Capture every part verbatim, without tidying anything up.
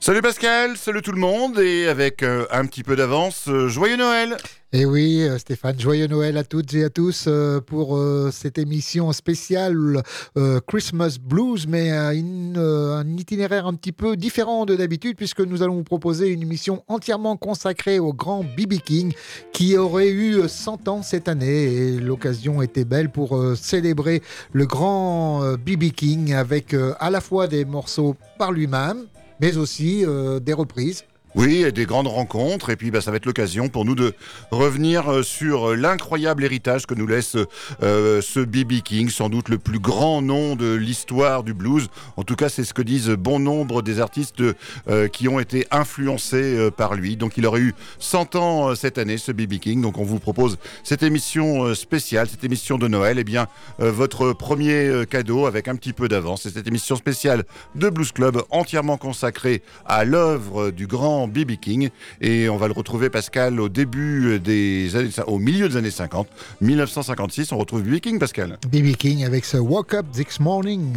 Salut Pascal, salut tout le monde et avec euh, un petit peu d'avance, euh, joyeux Noël. Et oui, euh, Stéphane, joyeux Noël à toutes et à tous euh, pour euh, cette émission spéciale euh, Christmas Blues, mais euh, une, euh, un itinéraire un petit peu différent de d'habitude puisque nous allons vous proposer une émission entièrement consacrée au grand B B King qui aurait eu cent ans cette année et l'occasion était belle pour euh, célébrer le grand euh, B B King avec euh, à la fois des morceaux par lui-même, mais aussi euh, des reprises. Oui, et des grandes rencontres, et puis bah, ça va être l'occasion pour nous de revenir euh, sur l'incroyable héritage que nous laisse euh, ce B B King, sans doute le plus grand nom de l'histoire du blues. En tout cas, c'est ce que disent bon nombre des artistes euh, qui ont été influencés euh, par lui. Donc il aurait eu cent ans euh, cette année, ce B B King. Donc on vous propose cette émission euh, spéciale, cette émission de Noël. Eh bien, euh, votre premier euh, cadeau avec un petit peu d'avance, c'est cette émission spéciale de Blues Club entièrement consacrée à l'œuvre du grand B B King, et on va le retrouver, Pascal, au début des années, au milieu des années cinquante, dix-neuf cent cinquante-six, on retrouve B B King, Pascal. B B King avec ce Woke Up This Morning.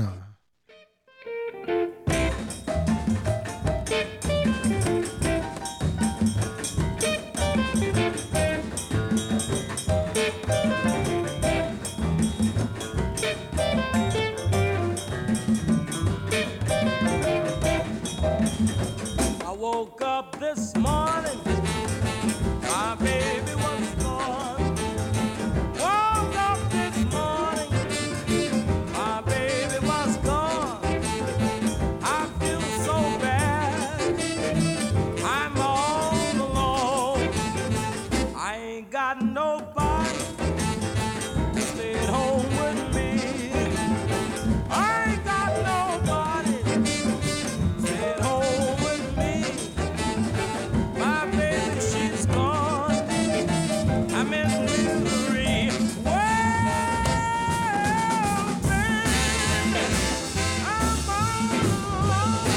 Woke up this morning, my baby was gone. Woke up this morning, my baby was gone. I feel so bad, I'm all alone. I ain't got nobody to stay at home with me. I ain't got nobody to stay at home with me. My baby, she's gone. I'm in misery. Well, baby, I'm all alone.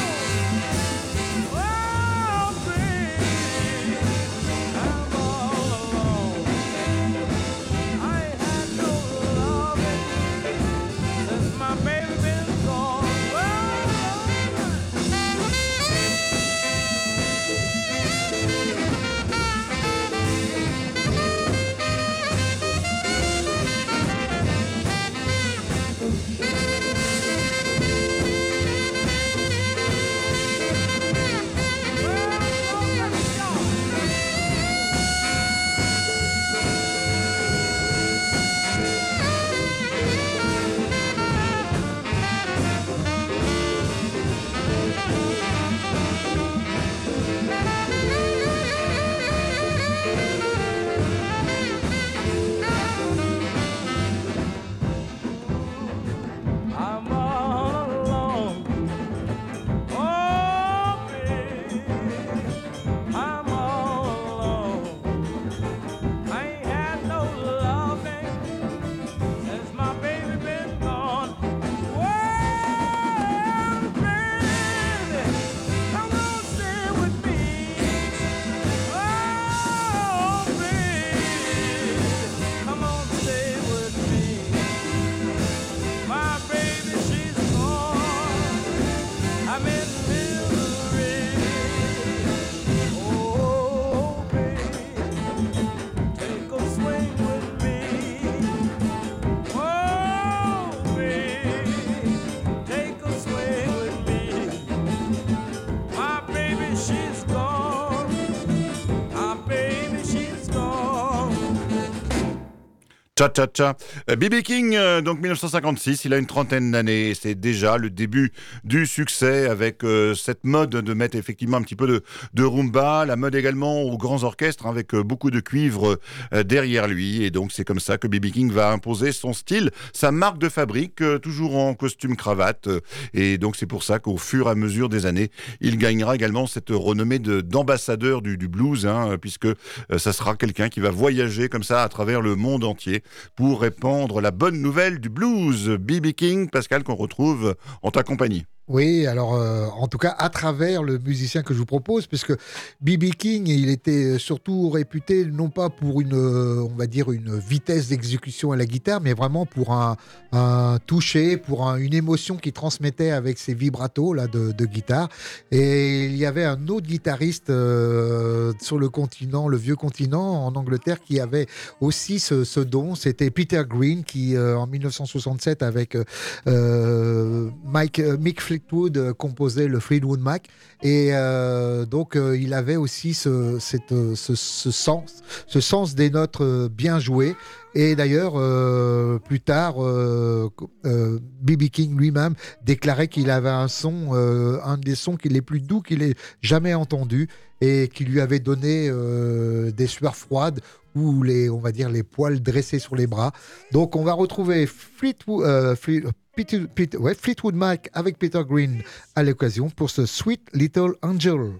Well, baby, I'm all alone. I ain't had no loving since my baby been gone. I'm all alone. Oh, baby, I'm all alone. I ain't had no loving since my baby been gone. Well, baby, come on, stay with me. Oh, baby, come on, stay with me. My baby, she's gone. I'm in misery. Oh, baby, take a swing with me. Oh, baby, take a swing with me. My baby, she's gone. My baby, she's gone. Tcha tcha tcha. B B King, euh, donc dix-neuf cent cinquante-six, il a une trentaine d'années, et c'est déjà le début du succès avec euh, cette mode de mettre effectivement un petit peu de, de rumba, la mode également aux grands orchestres hein, avec euh, beaucoup de cuivre euh, derrière lui, et donc c'est comme ça que B B King va imposer son style, sa marque de fabrique, euh, toujours en costume cravate, euh, et donc c'est pour ça qu'au fur et à mesure des années, il gagnera également cette renommée de, d'ambassadeur du, du blues, hein, puisque euh, ça sera quelqu'un qui va voyager comme ça à travers le monde entier pour répandre la bonne nouvelle du blues. B B King, Pascal, qu'on retrouve en ta compagnie. Oui, alors euh, en tout cas à travers le musicien que je vous propose, puisque B B. King, il était surtout réputé non pas pour une, euh, on va dire une vitesse d'exécution à la guitare, mais vraiment pour un, un toucher, pour un- une émotion qu'il transmettait avec ses vibratos là de, de guitare. Et il y avait un autre guitariste euh, sur le continent, le vieux continent, en Angleterre, qui avait aussi ce, ce don. C'était Peter Green qui, euh, en mille neuf cent soixante-sept, avec euh, euh, Mike, euh, Mick Fleetwood euh, composait le Fleetwood Mac et euh, donc euh, il avait aussi ce, cette, euh, ce, ce sens, ce sens des notes euh, bien jouées. Et d'ailleurs, euh, plus tard, euh, euh, B B. King lui-même déclarait qu'il avait un son, euh, un des sons qui les plus doux qu'il ait jamais entendu et qui lui avait donné euh, des sueurs froides ou les, on va dire, les poils dressés sur les bras. Donc, on va retrouver Fleetwood, euh, Fleet- Peter- Peter- ouais, Fleetwood Mac avec Peter Green à l'occasion pour ce Sweet Little Angel.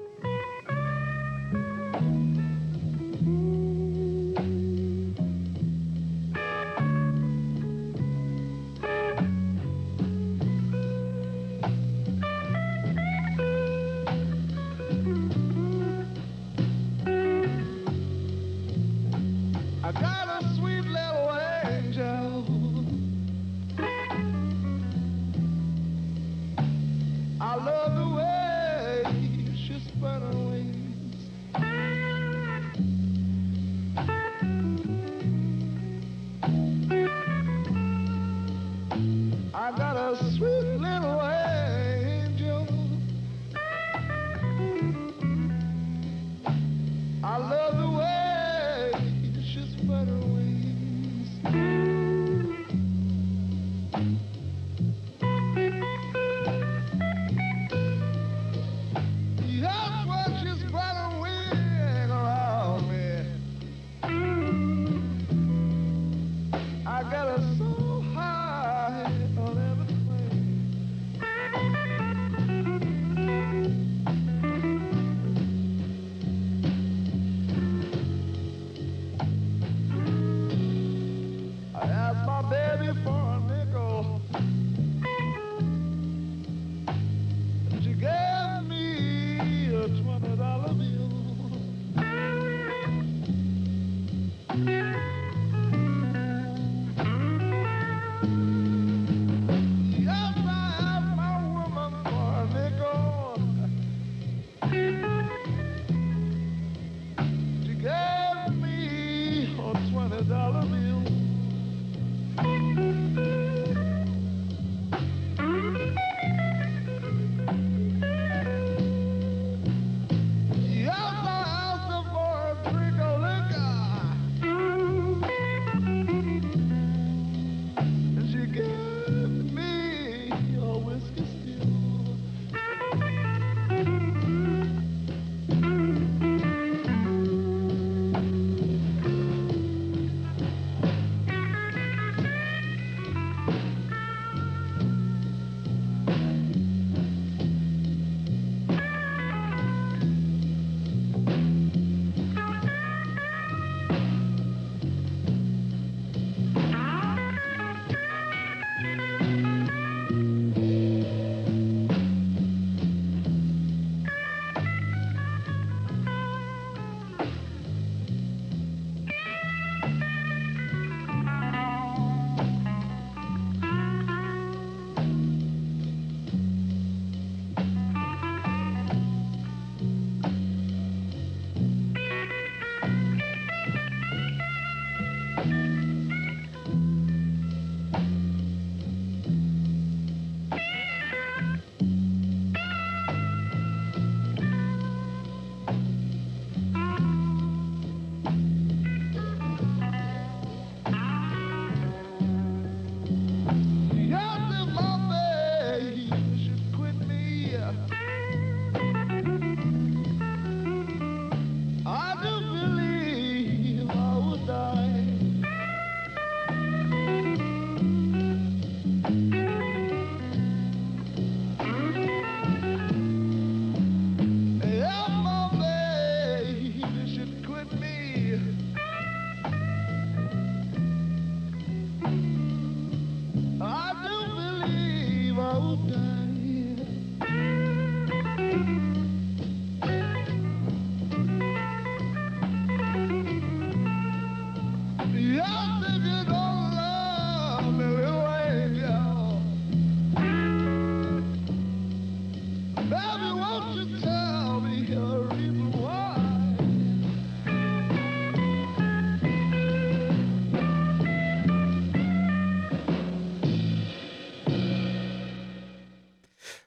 I got a sweet little angel. I love the way she spread her wings. I got a sweet little angel. I love the way she spread her wings. That's what she's spread her wings around me. I got her so high on everything. I asked my baby for a nickel. She gave me a twenty dollar bill. Yes, I asked my woman for a nickel. She gave me a twenty dollar bill.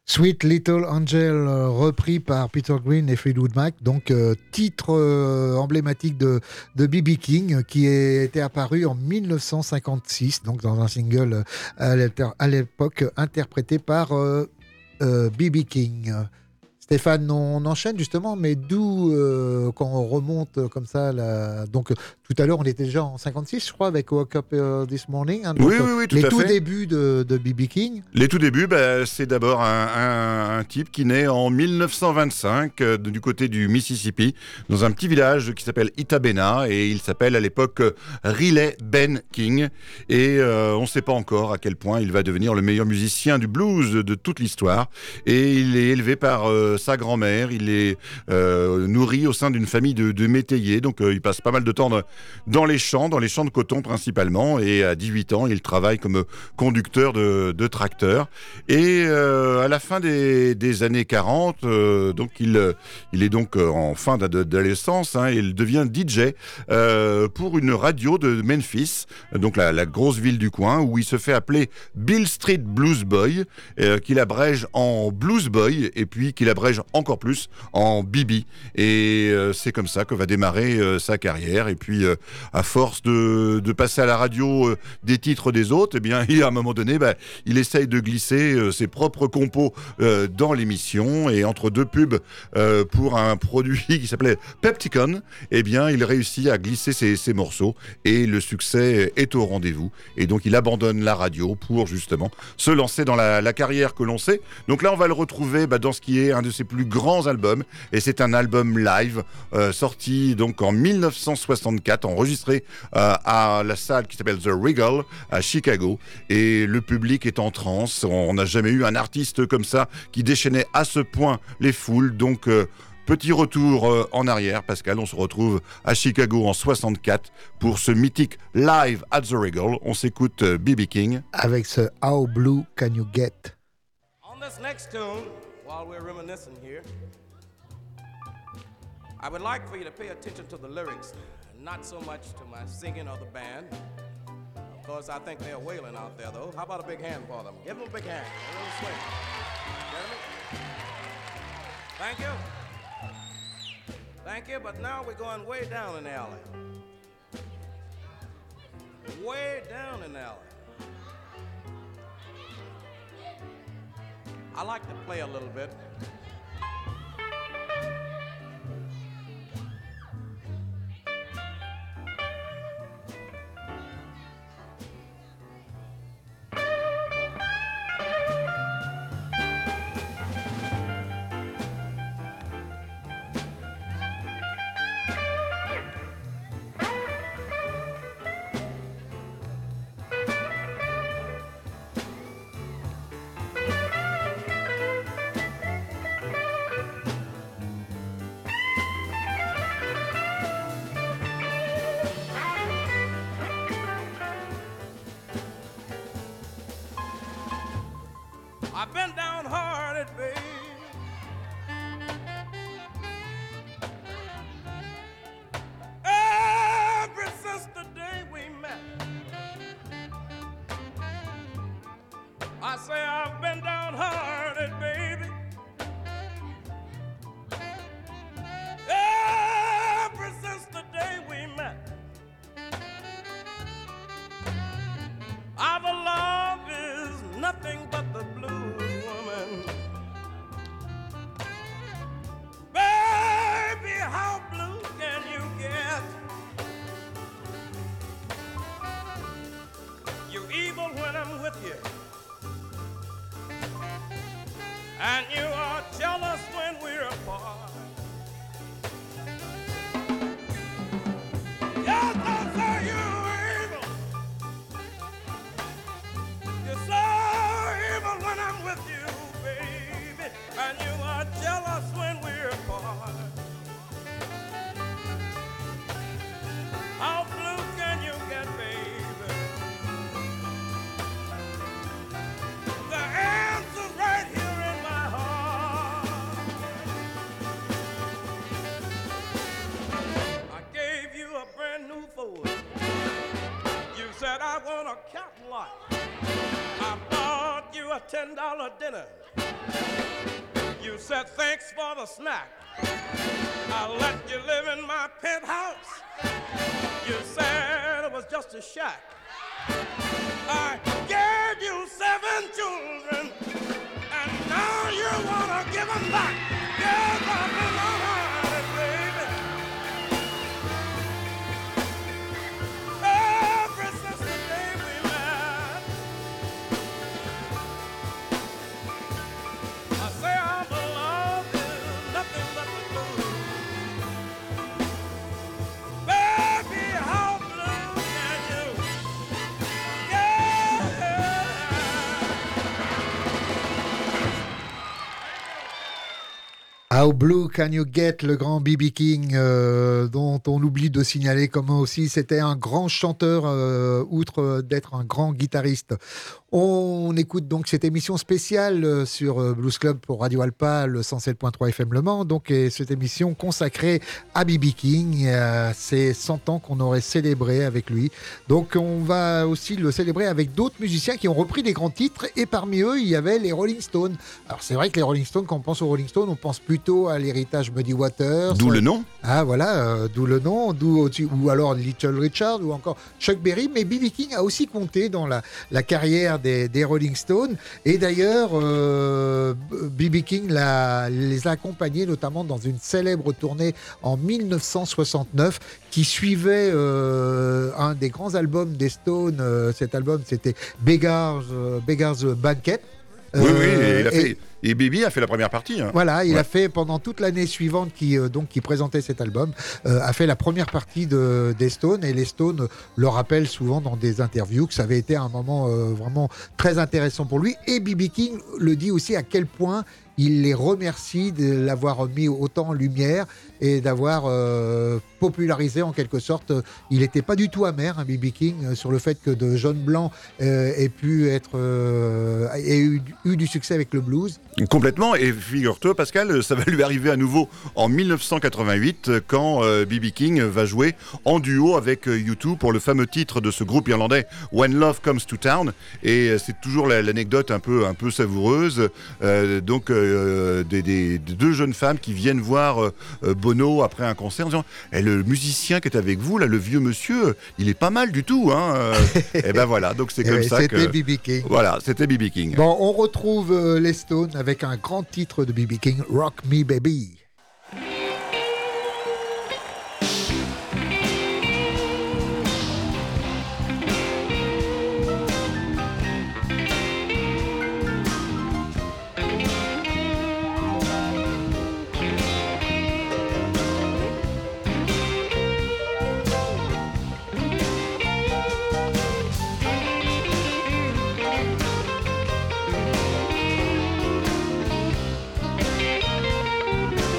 Sweet Little Angel, euh, repris par Peter Green et Fleetwood Mac, donc euh, titre euh, emblématique de, de B B. King, euh, qui était apparu en mille neuf cent cinquante-six, donc dans un single euh, à l'éter- à l'époque interprété par euh, euh, B B. King. Stéphane, on enchaîne justement, mais d'où, euh, quand on remonte euh, comme ça, la... donc euh, tout à l'heure on était déjà en cinquante-six, je crois, avec Woke Up euh, This Morning, hein, donc, Oui, euh, oui, oui, tout les à tout fait. débuts de, de B B. King. Les tout débuts, bah, c'est d'abord un, un- un type qui naît en mille neuf cent vingt-cinq euh, du côté du Mississippi, dans un petit village qui s'appelle Itabena, et il s'appelle à l'époque euh, Riley Ben King. Et euh, on ne sait pas encore à quel point il va devenir le meilleur musicien du blues de, de toute l'histoire. Et il est élevé par euh, sa grand-mère, il est euh, nourri au sein d'une famille de, de métayers, donc euh, il passe pas mal de temps dans, dans les champs, dans les champs de coton principalement, et à dix-huit ans, il travaille comme conducteur de, de tracteur. Et euh, à la fin des, des années quarante, euh, donc il, il est donc en fin d'ad- d'adolescence, hein, il devient D J euh, pour une radio de Memphis, donc la, la grosse ville du coin, où il se fait appeler Bill Street Blues Boy, euh, qu'il abrège en Blues Boy, et puis qu'il abrège encore plus en B B. Et euh, c'est comme ça que va démarrer euh, sa carrière. Et puis, euh, à force de, de passer à la radio euh, des titres des autres, eh bien, il, à un moment donné, bah, il essaye de glisser euh, ses propres compos euh, dans l'émission. Et entre deux pubs euh, pour un produit qui s'appelait Pepticon, eh bien, il réussit à glisser ses, ses morceaux. Et le succès est au rendez-vous. Et donc, il abandonne la radio pour justement se lancer dans la, la carrière que l'on sait. Donc là, on va le retrouver bah, dans ce qui est un de ses plus grands albums. Et c'est un album live euh, sorti donc en mille neuf cent soixante-quatre, enregistré euh, à la salle qui s'appelle The Regal à Chicago. Et le public est en transe. On n'a jamais eu un artiste comme ça qui déchaînait à ce point les foules. Donc euh, petit retour euh, en arrière, Pascal. On se retrouve à Chicago en soixante-quatre pour ce mythique live at The Regal. On s'écoute euh, B B. King. Avec ce How Blue Can You Get? On this next tune, while we're reminiscing here, I would like for you to pay attention to the lyrics, not so much to my singing or the band. Of course, I think they're wailing out there, though. How about a big hand for them? Give them a big hand. A little swing. Get me? Thank you. Thank you, but now we're going way down in the alley. Way down in the alley. I like to play a little bit. I've been downhearted, babe. Ever since the day we met, I say I've been downhearted, baby. Ever since the day we met, our love is nothing but the blues, woman. Baby, how blue can you get? You're evil when I'm with you, and you are jealous when we're apart. Yes, I say you're evil. You're so evil when I'm with you, baby, and you are jealous when we're apart. How blue can you get, baby? The answer's right here in my heart. I gave you a brand new Ford. You said I want a Cadillac. I bought you a ten dollar dinner. You said thanks for the snack. I let you live in my penthouse. You said it was just a shack. I gave you seven children, and now you wanna give them back. Yes, I've been alright, baby. Ever since the day we met, I say our love is nothing but the truth. Baby, how blue can you get? How Blue Can You Get, le grand B B King, euh, dont on oublie de signaler comment aussi c'était un grand chanteur, euh, outre d'être un grand guitariste. On écoute donc cette émission spéciale sur Blues Club pour Radio Alpa, le cent sept point trois F M Le Mans, donc, et cette émission consacrée à B B King. Euh, c'est cent ans qu'on aurait célébré avec lui. Donc on va aussi le célébrer avec d'autres musiciens qui ont repris des grands titres, et parmi eux, il y avait les Rolling Stones. Alors c'est vrai que les Rolling Stones, quand on pense aux Rolling Stones, on pense plutôt à l'héritage Muddy Waters. D'où le nom. Ah voilà, euh, d'où le nom, d'où, ou alors Little Richard, ou encore Chuck Berry. Mais B B King a aussi compté dans la, la carrière des, des Rolling Stones. Et d'ailleurs, euh, B B King l'a, les a accompagnés notamment dans une célèbre tournée en mille neuf cent soixante-neuf qui suivait euh, un des grands albums des Stones. Euh, cet album, c'était Beggars, euh, Beggars Banquet. Oui, oui, Euh, il a et- fait. Et Bibi a fait la première partie. Hein. Voilà, il Ouais. a fait pendant toute l'année suivante qui, euh, donc, qui présentait cet album, euh, a fait la première partie de, des Stones, et les Stones le rappellent souvent dans des interviews que ça avait été un moment euh, vraiment très intéressant pour lui. Et B B King le dit aussi à quel point il les remercie de l'avoir mis autant en lumière et d'avoir euh, popularisé en quelque sorte. Il n'était pas du tout amer, hein, B B King, euh, sur le fait que de John Blanc euh, ait pu être euh, ait eu, eu du succès avec le blues. Complètement, et figure-toi Pascal, ça va lui arriver à nouveau en mille neuf cent quatre-vingt-huit quand euh, B B King va jouer en duo avec euh, U deux pour le fameux titre de ce groupe irlandais When Love Comes to Town, et euh, c'est toujours la- l'anecdote un peu, un peu savoureuse, euh, donc euh, des, des- des deux jeunes femmes qui viennent voir euh, euh, Bono après un concert en disant eh, le musicien qui est avec vous, là, le vieux monsieur, il est pas mal du tout, hein. Et ben voilà, donc c'est Eh comme ouais, ça c'était que... B B King. Voilà, c'était B B King. Bon, on retrouve euh, les Stones avec un grand titre de B B King, Rock Me Baby. Thank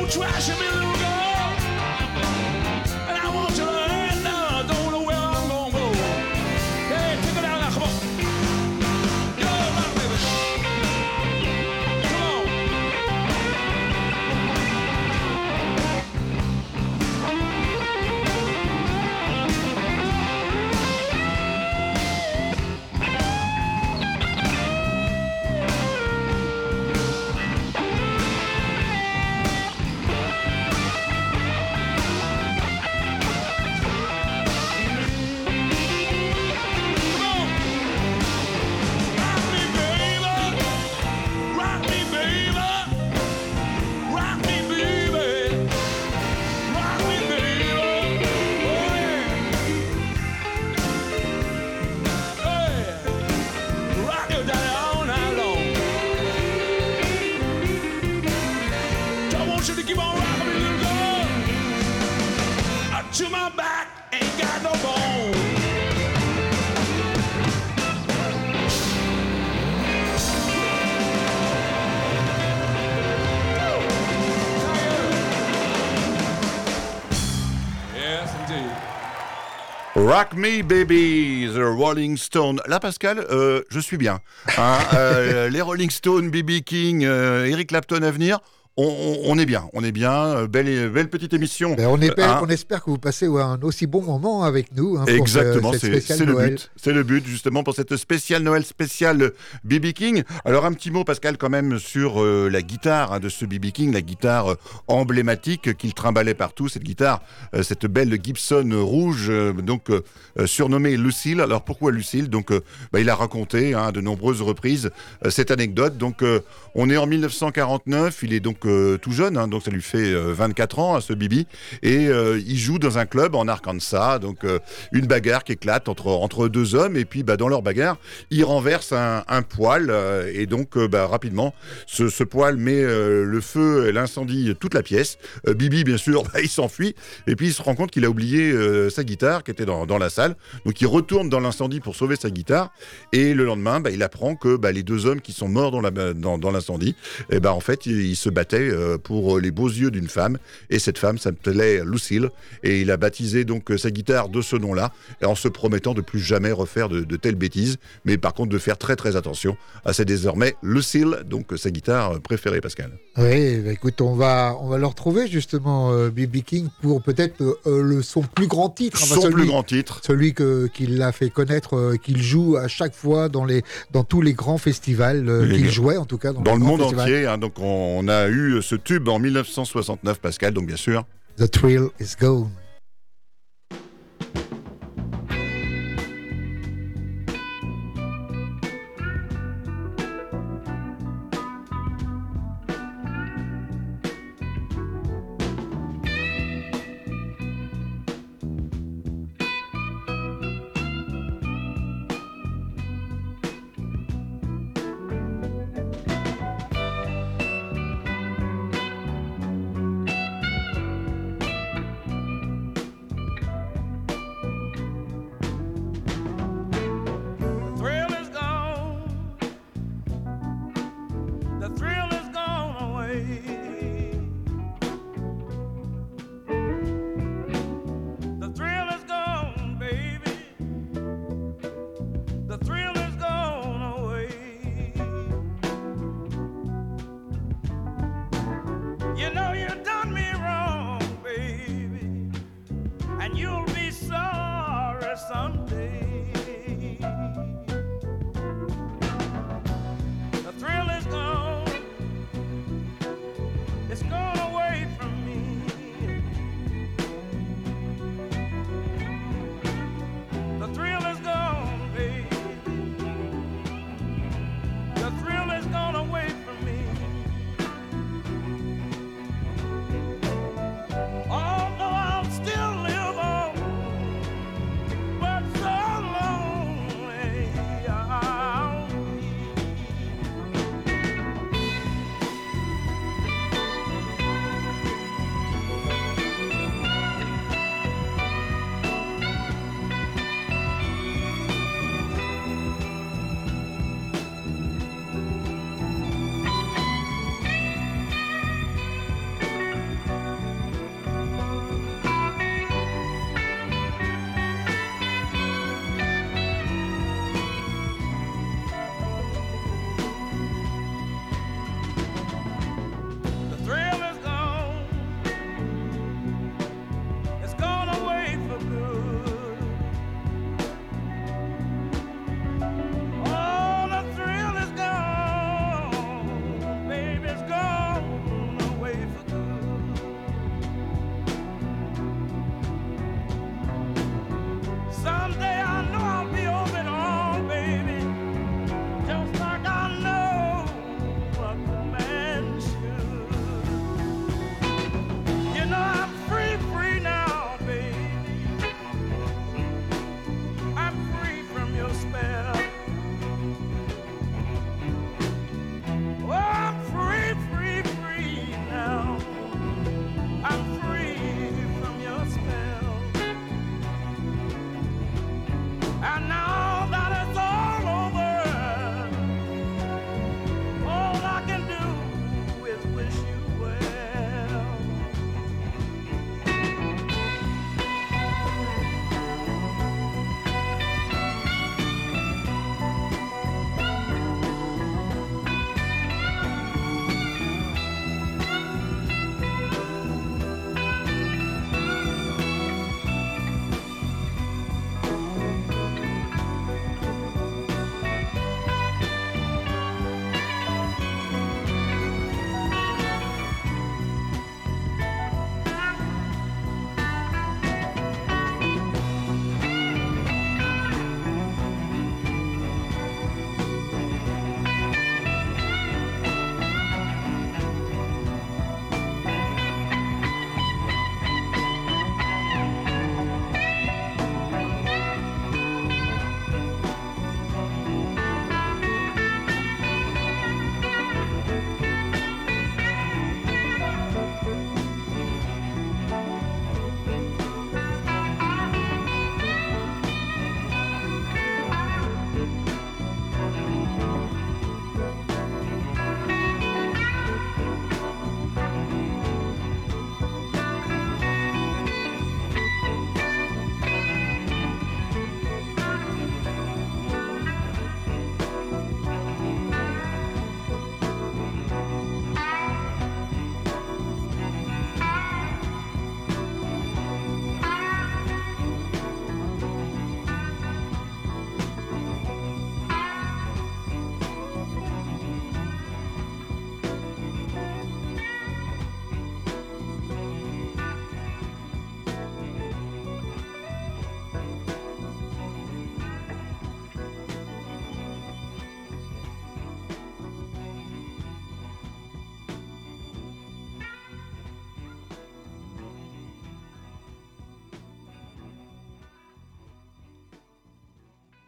trashing me, little girl. And I want you to hand down. I don't know where I'm gonna go. Hey, take it down now, come on. Yo, rock, baby. Come on. To my back, ain't got no bone. Yes, indeed. Rock Me Baby, The Rolling Stones. Là, Pascal, euh, je suis bien. Hein, euh, les Rolling Stones, B B King, euh, Eric Clapton à venir. On, on, on est bien, on est bien. Belle, belle petite émission. Ben on, espère, hein. on espère que vous passez un aussi bon moment avec nous. Hein, Exactement, pour, euh, c'est, c'est le but. C'est le but, justement, pour cette spéciale Noël spéciale B B King. Alors, un petit mot, Pascal, quand même, sur euh, la guitare hein, de ce B B King, la guitare euh, emblématique qu'il trimballait partout. Cette guitare, euh, cette belle Gibson rouge, euh, donc euh, surnommée Lucille. Alors, pourquoi Lucille ? Donc, euh, bah, il a raconté hein, de nombreuses reprises euh, cette anecdote. Donc, euh, on est en dix-neuf cent quarante-neuf. Il est donc euh, tout jeune, hein, donc ça lui fait euh, vingt-quatre ans, hein, ce Bibi. Et euh, il joue dans un club en Arkansas. Donc, euh, une bagarre qui éclate entre, entre deux hommes. Et puis, bah, dans leur bagarre, il renverse un, un poêle. Euh, et donc, euh, bah, rapidement, ce, ce poêle met euh, le feu et l'incendie toute la pièce. Euh, Bibi, bien sûr, bah, il s'enfuit. Et puis, il se rend compte qu'il a oublié euh, sa guitare qui était dans, dans la salle. Donc, il retourne dans l'incendie pour sauver sa guitare. Et le lendemain, bah, il apprend que bah, les deux hommes qui sont morts dans, la, dans, dans l'incendie, et bah, en fait, ils, ils se battaient euh, pour les beaux yeux d'une femme. Et cette femme s'appelait Lucille. Et il a baptisé donc sa guitare de ce nom-là, et en se promettant de plus jamais refaire de, de telles bêtises, mais par contre de faire très très attention à c'est désormais Lucille, donc sa guitare préférée, Pascal. Oui, bah écoute, on va, on va le retrouver justement, euh, B B King, pour peut-être euh, le, son plus grand titre. Son enfin, celui, plus grand titre. Celui que, qu'il l'a fait connaître, euh, qu'il joue à chaque fois dans, les, dans tous les grands festivals, euh, Les qu'il gars. jouait en tout cas. Dans, Dans les le grands monde festivals. entier, hein, donc on, on a eu ce tube en dix-neuf cent soixante-neuf, Pascal, donc bien sûr. The thrill is gone. The thrill is gone.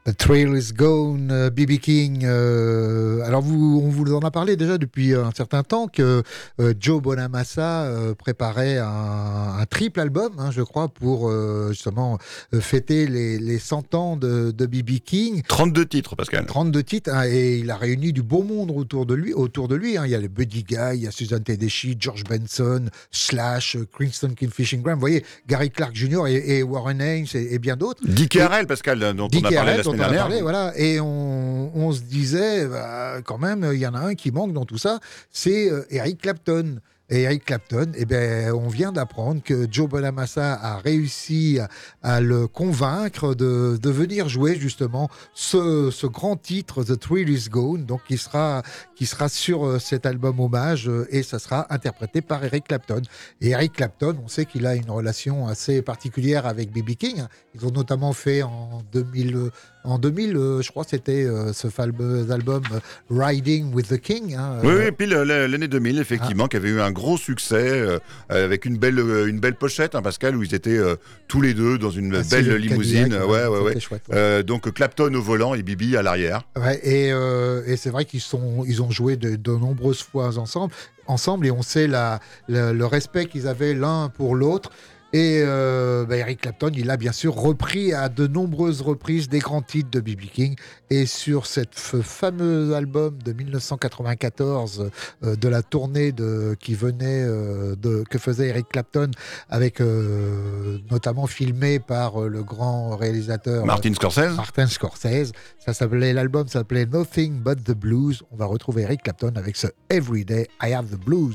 The Thrill is Gone, euh, B B King. Euh, alors, vous, on vous en a parlé déjà depuis un certain temps que euh, Joe Bonamassa euh, préparait un, un triple album, hein, je crois, pour euh, justement euh, fêter les, les cent ans de, de B B King. trente-deux titres, Pascal. trente-deux titres, hein, et il a réuni du beau monde autour de lui. Autour de lui hein. Il y a les Buddy Guy, il y a Susan Tedeschi, George Benson, Slash, Kingston Kingfishing Graham. Vous voyez, Gary Clark junior et, et Warren Haynes et, et bien d'autres. Dick Harrell, Pascal, dont Dick on a parlé Harrell, la semaine on a dernière. parlé, voilà. Et on, on se disait, bah, quand même, il y en a un qui manque dans tout ça, c'est euh, Eric Clapton. Et Eric Clapton, eh ben, on vient d'apprendre que Joe Bonamassa a réussi à, à le convaincre de, de venir jouer justement ce, ce grand titre, The Thrill is Gone, donc qui sera, qui sera sur euh, cet album hommage euh, et ça sera interprété par Eric Clapton. Et Eric Clapton, on sait qu'il a une relation assez particulière avec B B King. Ils ont notamment fait en deux mille, en deux mille euh, je crois que c'était euh, ce fameux album euh, Riding with the King. Hein, Oui, euh, oui, puis le- le- l'année deux mille, effectivement, Ah. qui avait eu un gros succès, euh, avec une belle, euh, une belle pochette, hein, Pascal, où ils étaient euh, tous les deux dans une assis belle le limousine. Cadillac, ouais, ouais, c'était ouais. chouette, ouais. Euh, donc Clapton au volant et Bibi à l'arrière. Ouais, et, euh, et c'est vrai qu'ils sont, ils ont joué de, de nombreuses fois ensemble, ensemble, et on sait la, la- le respect qu'ils avaient l'un pour l'autre. Et euh, bah, Eric Clapton, il a bien sûr repris à de nombreuses reprises des grands titres de B B King. Et sur cette f- fameux album de mille neuf cent quatre-vingt-quatorze, euh, de la tournée de, qui venait euh, de, que faisait Eric Clapton, avec euh, notamment filmé par euh, le grand réalisateur Martin Scorsese. Martin Scorsese. Ça s'appelait, l'album s'appelait Nothing But the Blues. On va retrouver Eric Clapton avec ce Every Day I Have the Blues.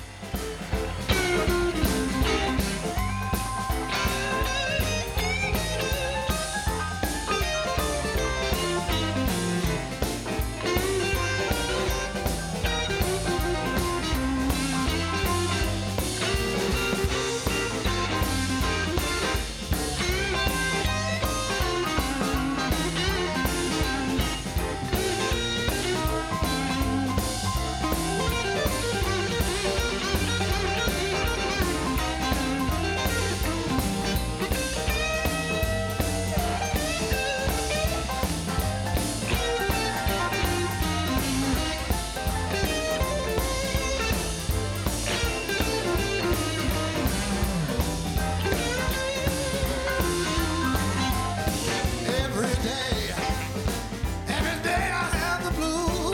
Every day, every day I have the blues.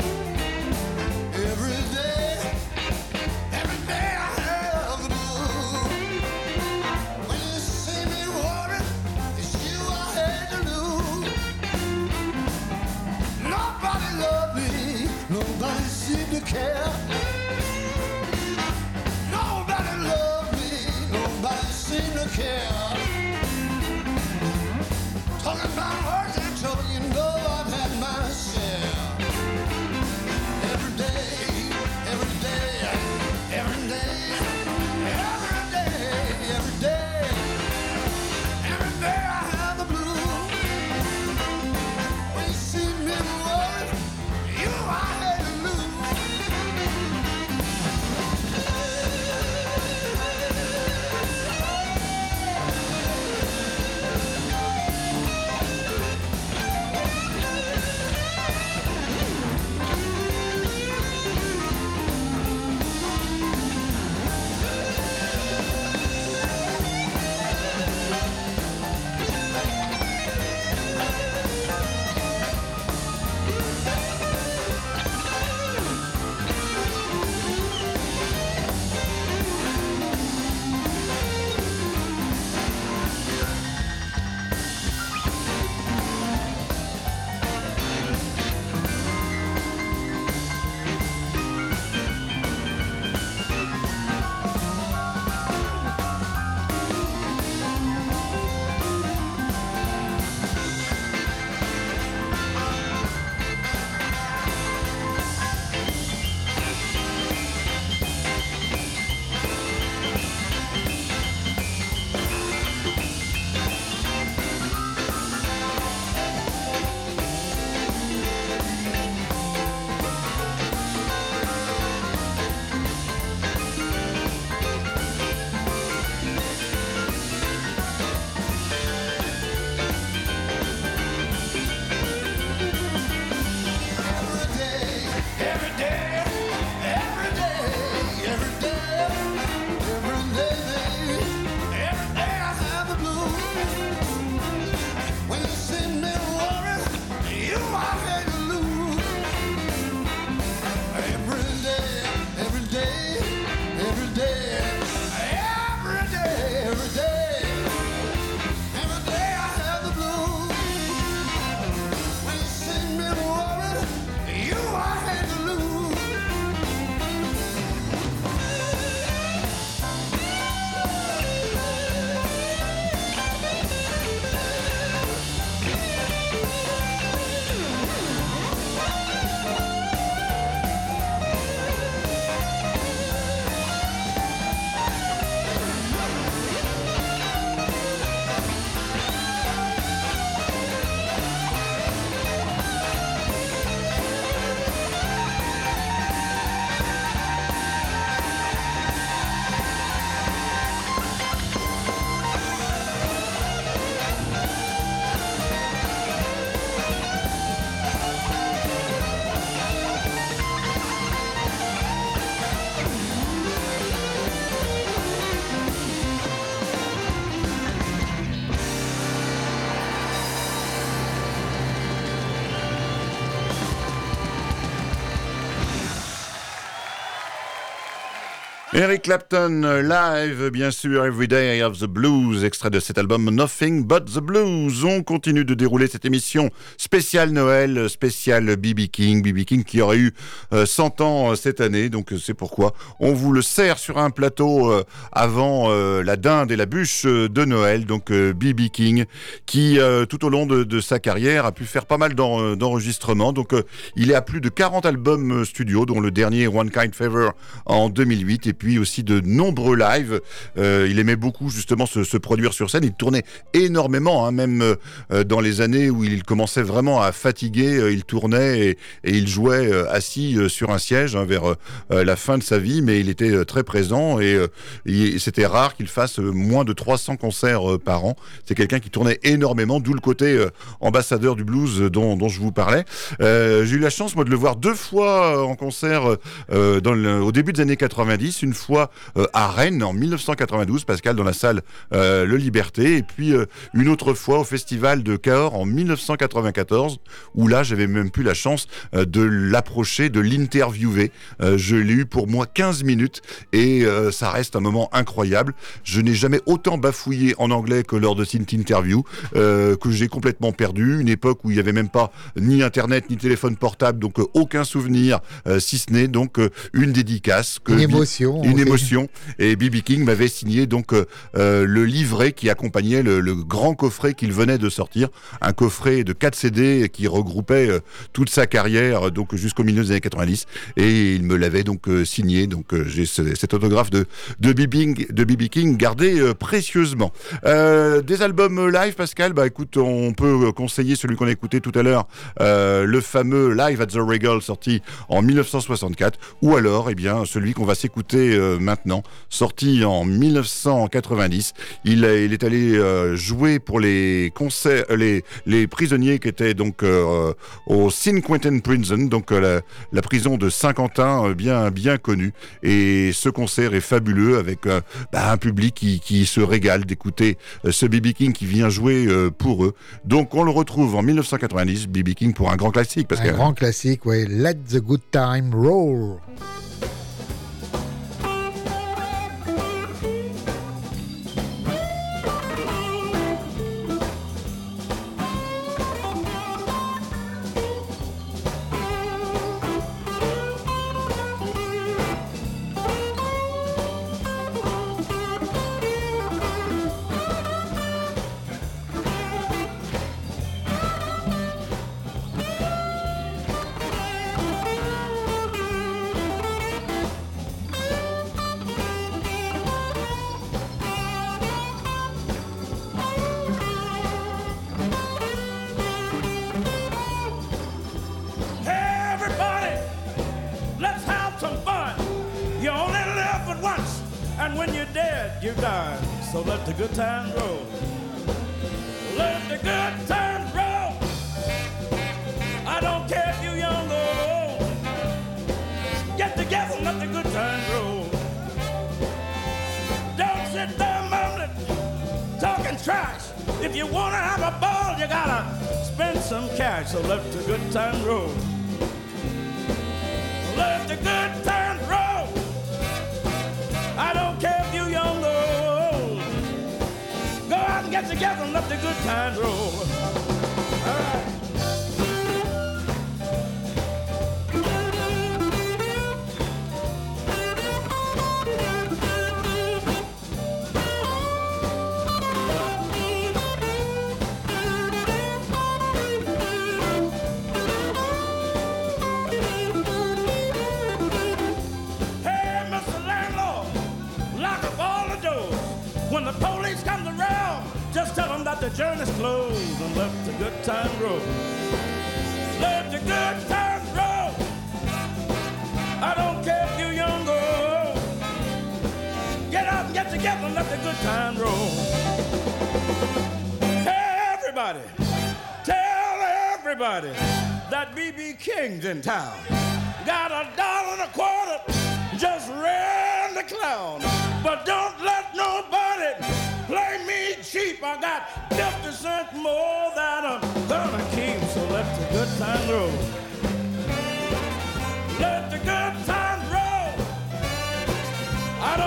Every day, every day I have the blues. When you see me worried, it's you I had to lose. Nobody loved me, nobody seemed to care. Nobody loved me, nobody seemed to care. Talking about words and trouble, you know I've had my share. Every day, every day, every day, every day, every day, every day I have the blues. When you see me worried, you I had to lose. Eric Clapton, live, bien sûr, Every Day I Have the Blues, extrait de cet album Nothing But the Blues. On continue de dérouler cette émission spéciale Noël, spéciale B B King, B B King qui aurait eu euh, cent ans euh, cette année, donc c'est pourquoi on vous le sert sur un plateau euh, avant euh, la dinde et la bûche euh, de Noël, donc euh, B B King, qui euh, tout au long de, de sa carrière a pu faire pas mal d'en, d'enregistrements, donc euh, il est à plus de quarante albums euh, studio, dont le dernier One Kind Favor en deux mille huit, et puis aussi de nombreux lives. Euh, il aimait beaucoup justement se, se produire sur scène. Il tournait énormément, hein, même euh, dans les années où il commençait vraiment à fatiguer. Euh, il tournait et, et il jouait euh, assis euh, sur un siège hein, vers euh, la fin de sa vie, mais il était euh, très présent et, euh, et c'était rare qu'il fasse euh, moins de trois cents concerts euh, par an. C'est quelqu'un qui tournait énormément, d'où le côté euh, ambassadeur du blues dont, dont je vous parlais. Euh, j'ai eu la chance moi de le voir deux fois euh, en concert euh, dans le, au début des années quatre-vingt-dix, une fois Euh, à Rennes en mille neuf cent quatre-vingt-douze, Pascal, dans la salle euh, Le Liberté, et puis euh, une autre fois au festival de Cahors en mille neuf cent quatre-vingt-quatorze, où là j'avais même plus la chance euh, de l'approcher, de l'interviewer. Euh, je l'ai eu pour moi quinze minutes et euh, ça reste un moment incroyable. Je n'ai jamais autant bafouillé en anglais que lors de cette interview, euh, que j'ai complètement perdu. Une époque où il n'y avait même pas ni internet ni téléphone portable, donc euh, aucun souvenir, euh, si ce n'est donc euh, une dédicace. Que une émotion. Une émotion. Et B B King m'avait signé donc euh, euh, le livret qui accompagnait le, le grand coffret qu'il venait de sortir, un coffret de quatre C D qui regroupait euh, toute sa carrière donc jusqu'au milieu des années quatre-vingt-dix, et il me l'avait donc euh, signé. Donc euh, j'ai ce, cet autographe de de B B King, de B B King gardé euh, précieusement. Euh, des albums live, Pascal, bah écoute, on peut conseiller celui qu'on a écouté tout à l'heure, euh, le fameux Live at the Regal sorti en mille neuf cent soixante-quatre, ou alors eh bien celui qu'on va s'écouter euh, maintenant, sorti en mille neuf cent quatre-vingt-dix. Il, il est allé euh, jouer pour les concerts, les, les prisonniers qui étaient donc euh, au San Quentin Prison, donc euh, la, la prison de Saint-Quentin, euh, bien, bien connue. Et ce concert est fabuleux avec euh, bah, un public qui, qui se régale d'écouter euh, ce B B King qui vient jouer euh, pour eux. Donc on le retrouve en mille neuf cent quatre-vingt-dix, B B King pour un grand classique. Parce un que, grand classique, oui. Let the good time roll. You died, so let the good times roll. Let the good times roll. I don't care if you're young or old. Get together and let the good times roll. Don't sit there mumbling, talking trash. If you wanna have a ball, you gotta spend some cash. So let the good times roll. Let the good times roll. I don't care if you're young or old. Go out and get together and let the good times roll. All right. When the police comes around, just tell them that the journey's closed and let the good time roll. Let the good time roll. I don't care if you're young or old. Get out and get together and let the good time roll. Hey, everybody, tell everybody that B B King's in town. Got a dollar and a quarter, just ran the clown. But don't let nobody play me cheap. I got fifty cents more that I'm gonna keep. So let the good time roll. Let the good time roll. I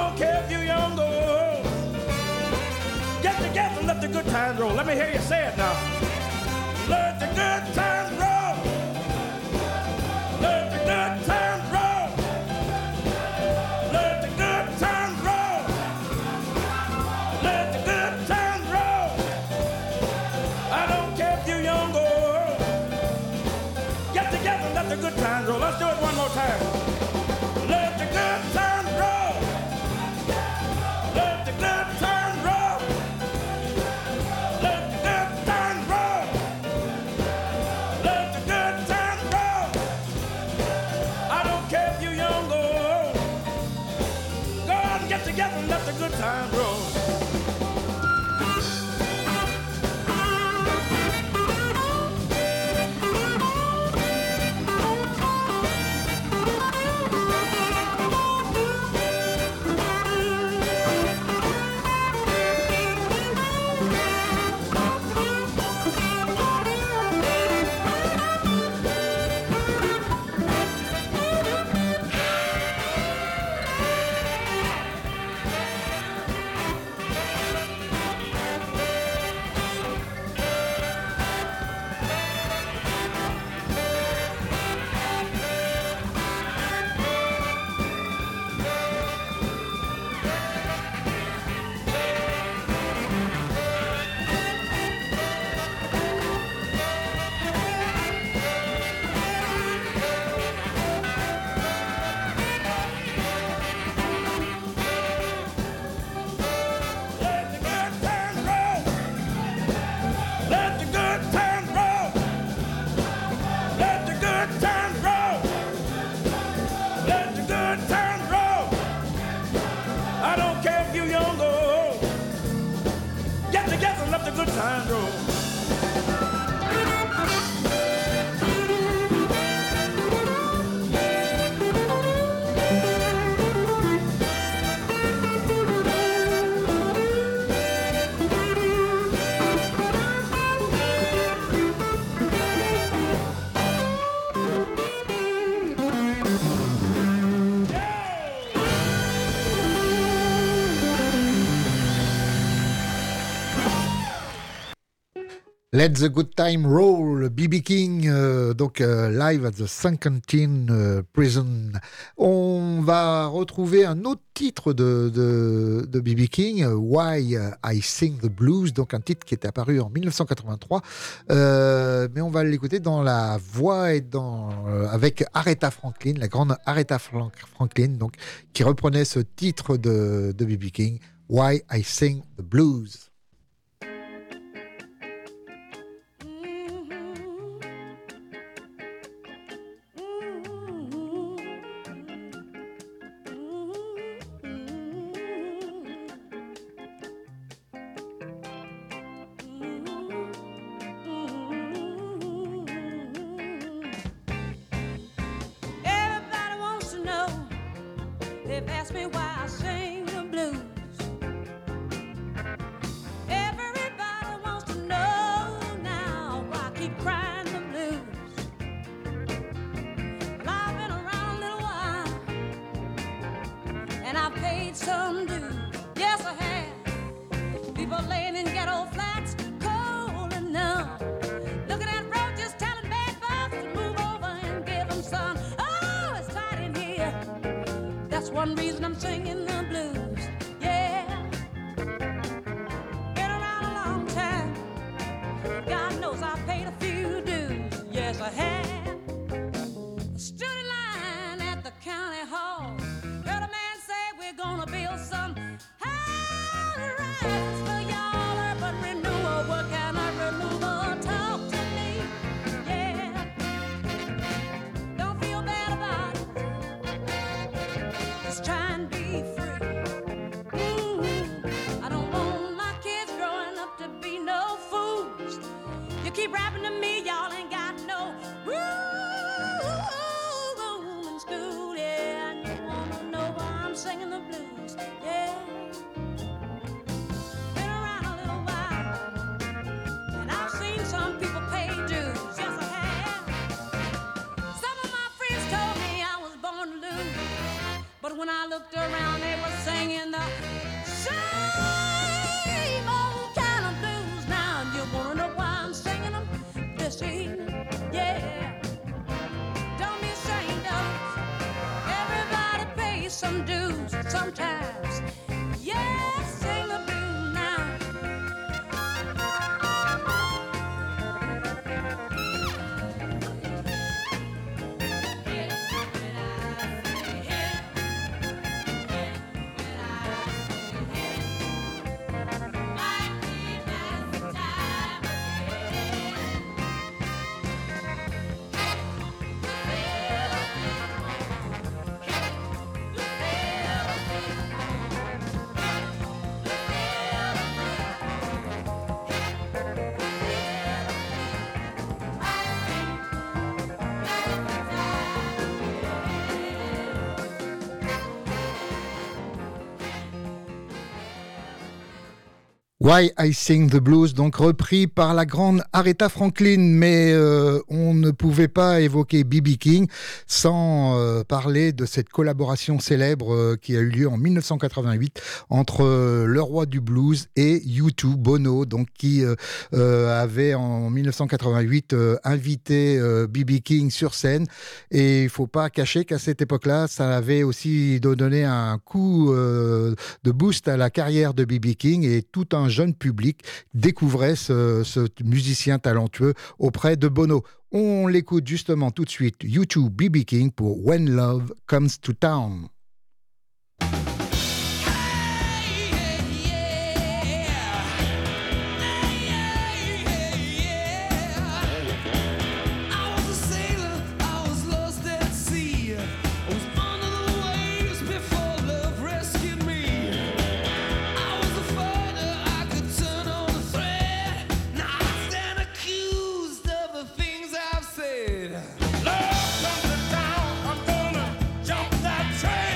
time roll. Time roll. Let the Good Time Roll, B B King, euh, donc euh, live at the Saint-Quentin euh, Prison. On va retrouver un autre titre de, de, de B B King, Why I Sing the Blues, donc un titre qui est apparu en dix-neuf cent quatre-vingt-trois, euh, mais on va l'écouter dans la voix et dans, euh, avec Aretha Franklin, la grande Aretha Franklin, donc, qui reprenait ce titre de, de B B King, Why I Sing the Blues. They've asked me why I sing the blues. Everybody wants to know now why I keep crying the blues. Well, I've been around a little while, and I've paid some dues. Yes, I have. People laying in ghetto flats, cold and numb, looking at roaches, telling bad folks to move over and give them some. Oh, it's tight in here. That's one reason I'm singing the blues, yeah. Been around a long time. God knows I paid a few dues, yes I have. Stood in line at the county hall. Heard a man say we're gonna build some high-rises for y'all. Urban renewal, what kind of renewal? Talk to me, yeah. Don't feel bad about it. Just try and be free. Mm-hmm. I don't want my kids growing up to be no fools. You keep rapping to me, y'all ain't got no room in school, yeah. And you wanna know why I'm singing the blues, yeah. Been around a little while, and I've seen some people pay dues, yes I have. Some of my friends told me I was born to lose, but when I looked around, they were singing the same old kind of blues. Now you wanna know why I'm singing them this evening? Yeah, don't be ashamed of it. Everybody pays some dues sometimes. Yeah, sing the blues now. Why I Sing the Blues, donc repris par la grande Aretha Franklin, mais euh, on ne pouvait pas évoquer B B King sans euh, parler de cette collaboration célèbre euh, qui a eu lieu en mille neuf cent quatre-vingt-huit entre euh, le roi du blues et U deux, Bono, donc qui euh, euh, avait en mille neuf cent quatre-vingt-huit euh, invité euh, B B King sur scène. Et il ne faut pas cacher qu'à cette époque-là, ça avait aussi donné un coup euh, de boost à la carrière de B B King, et tout un jeune public découvrait ce, ce musicien talentueux auprès de Bono. On l'écoute justement tout de suite, U deux, B B King pour When Love Comes to Town. Love comes to town, I'm gonna jump that train.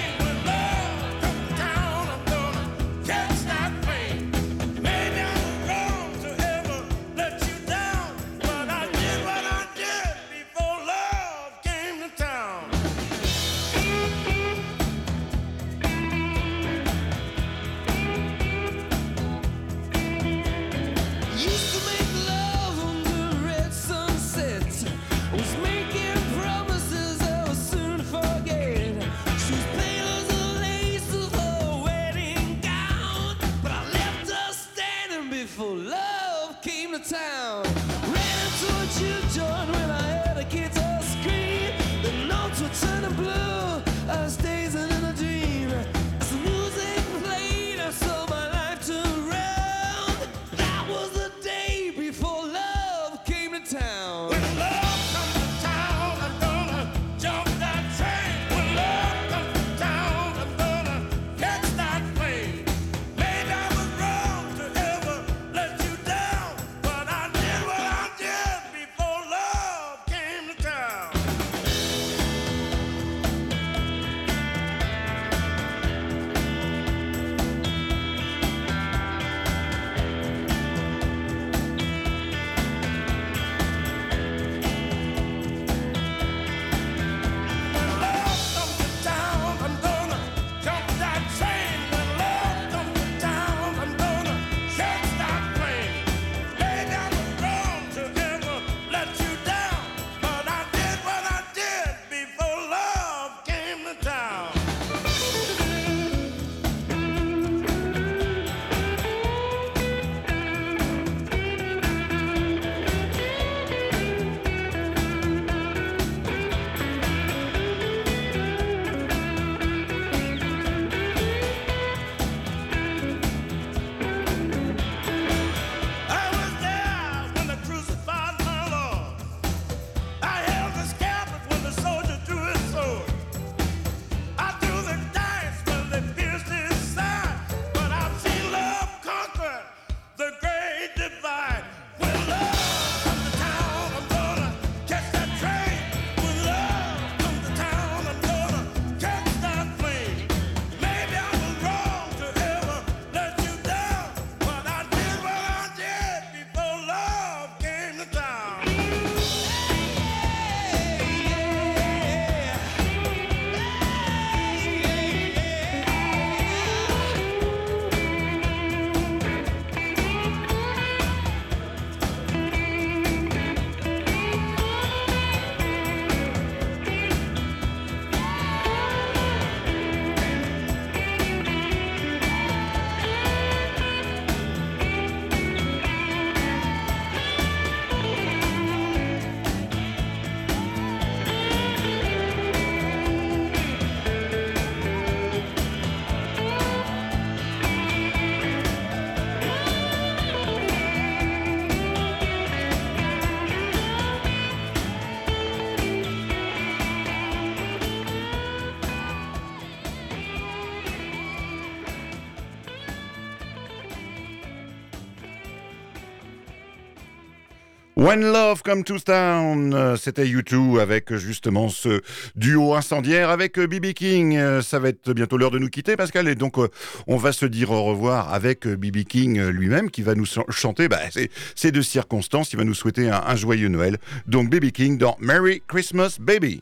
When Love Comes to Town, euh, c'était U deux avec euh, justement ce duo incendiaire avec B B King. Euh, ça va être bientôt l'heure de nous quitter, Pascal, et donc euh, on va se dire au revoir avec B B King euh, lui-même qui va nous ch- chanter bah, c'est, c'est de circonstances, il va nous souhaiter un, un joyeux Noël. Donc B B King dans Merry Christmas Baby.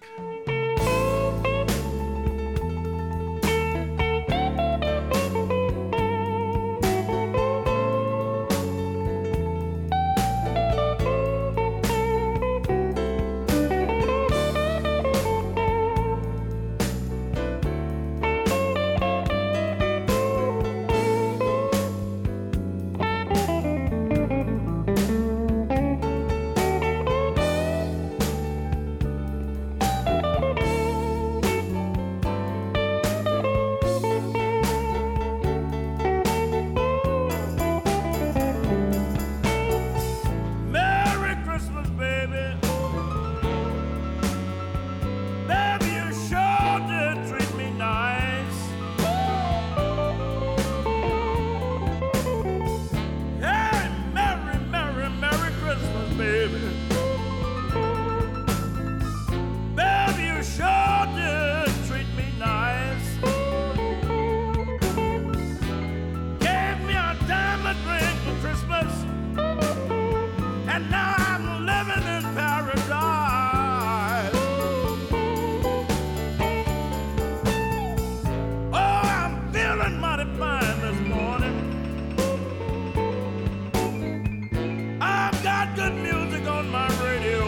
Merry Christmas, baby. Baby, you sure did treat me nice. Hey, Merry, Merry, Merry Christmas, baby. Baby, you sure did treat me nice. Gave me a diamond ring for Christmas. And now I'm living in paradise. Oh, I'm feeling mighty fine this morning. I've got good music on my radio.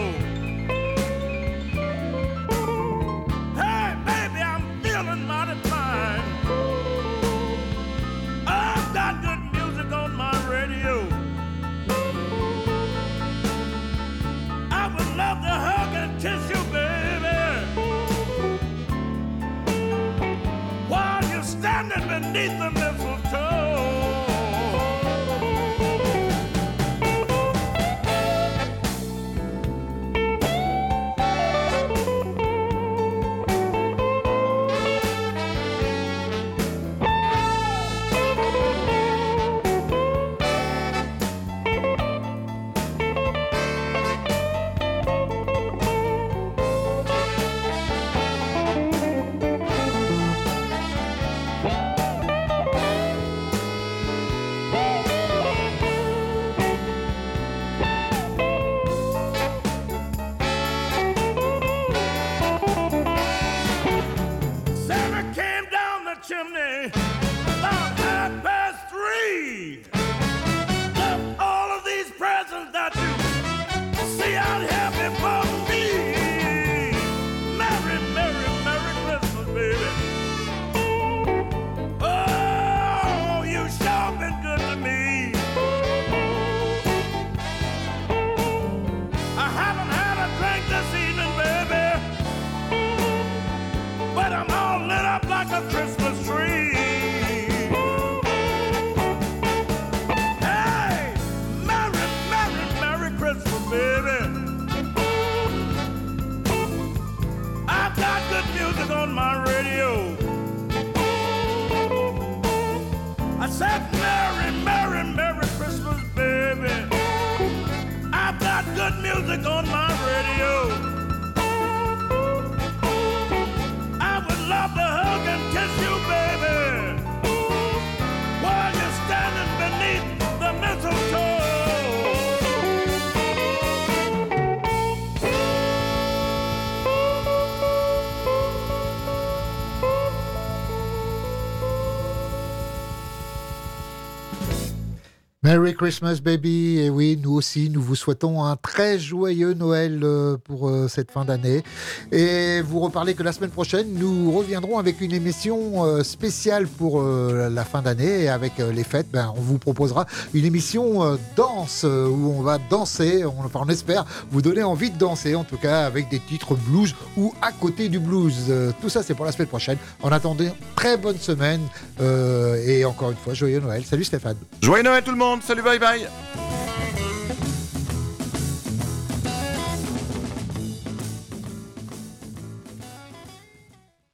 Hey, baby, I'm feeling mighty fine. I've got good music on my radio. I would love to hug and kiss you, baby, while you're standing beneath the mistletoe. Santa came down the chimney about half past three. Left all of these presents that you see out here before me. Merry, Merry, Merry Christmas, baby. Oh, you sure been good to me. I haven't had a drink this evening, baby, but I'm all lit up like a Christmas tree. Hey, Merry, Merry, Merry Christmas, baby. I've got good music on my radio. I said, Merry, Merry, Merry Christmas, baby. I've got good music on my radio. I would love to hug and kiss you, baby, while you're standing beneath the mistletoe. Merry Christmas baby, et oui, nous aussi, nous vous souhaitons un très joyeux Noël euh, pour euh, cette fin d'année. Et vous reparlez que la semaine prochaine, nous reviendrons avec une émission euh, spéciale pour euh, la fin d'année. Et avec euh, les fêtes, ben, on vous proposera une émission euh, danse, euh, où on va danser, on, enfin on espère vous donner envie de danser, en tout cas avec des titres blues ou à côté du blues. Euh, tout ça, c'est pour la semaine prochaine. En attendant, très bonne semaine, euh, et encore une fois, joyeux Noël. Salut Stéphane. Joyeux Noël tout le monde, salut, bye bye.